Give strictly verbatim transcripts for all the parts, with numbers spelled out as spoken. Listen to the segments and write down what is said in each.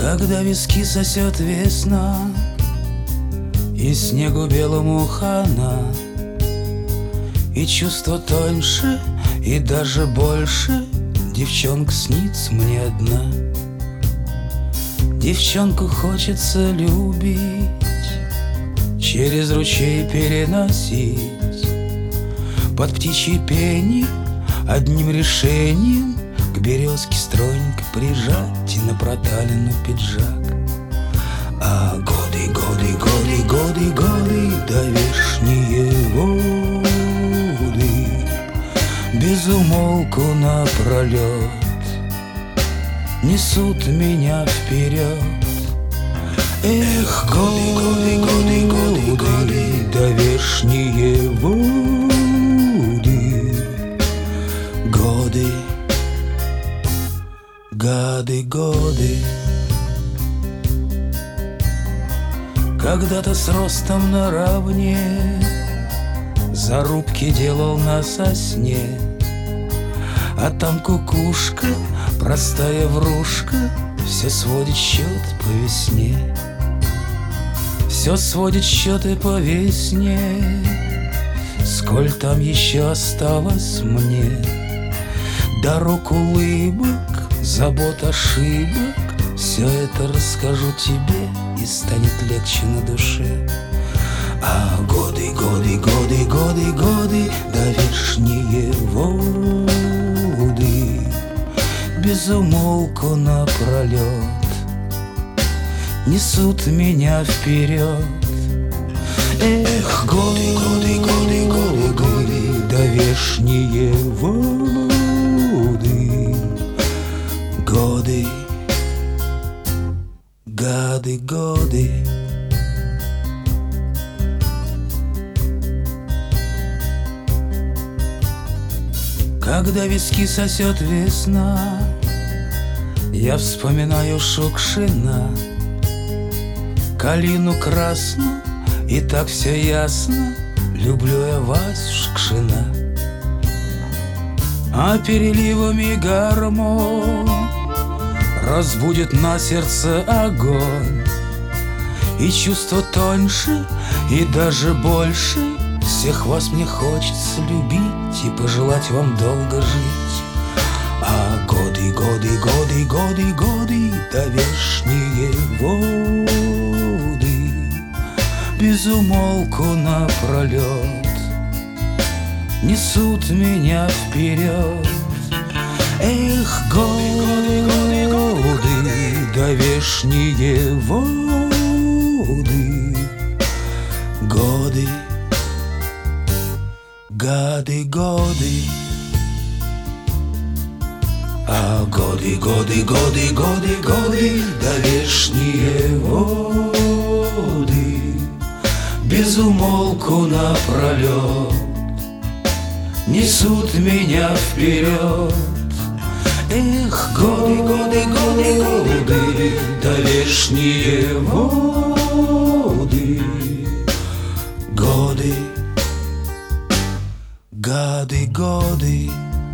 Когда виски сосет весна и снегу белому хана, и чувство тоньше, и даже больше, девчонка снится мне одна. Девчонку хочется любить, через ручей переносить, под птичье пение одним решением к березке стройненько прижать и на проталину пиджак. А годы, годы, годы, годы, годы, да вешние воды безумолку напролет несут меня вперед. Эх, годы, годы, годы, годы, годы, да вешние воды, годы, гады, годы. Когда-то с ростом наравне зарубки делал на сосне, а там кукушка, простая врушка, все сводит счет по весне. Все сводит счеты по весне. Сколь там еще осталось мне дорог, улыбок, забот, ошибок, все это расскажу тебе, и станет легче на душе. А годы, годы, годы, годы, годы, да вешние воды безумолку напролет несут меня вперед. Эх, годы, годы, годы, годы, годы, да вешние воды, годы, гады, годы. Когда виски сосет весна, я вспоминаю Шукшина, калину красную, и так все ясно, люблю я вас, Шукшина. А переливами гармонь разбудит на сердце огонь, и чувство тоньше, и даже больше. Всех вас мне хочется любить и пожелать вам долго жить. А годы, годы, годы, годы, годы, да вешние воды безумолку напролет несут меня вперед. Эх, годы, годы, годы, да вешние воды, годы, гады, годы. А годы, годы, годы, годы, годы, да вешние воды безумолку напролет несут меня вперед. Эх, годы, годы, годы, годы, да вешние воды, годы, гады, годы.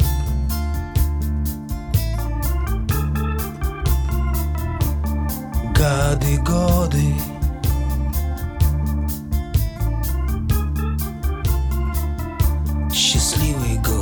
Гады, годы. Счастливые годы.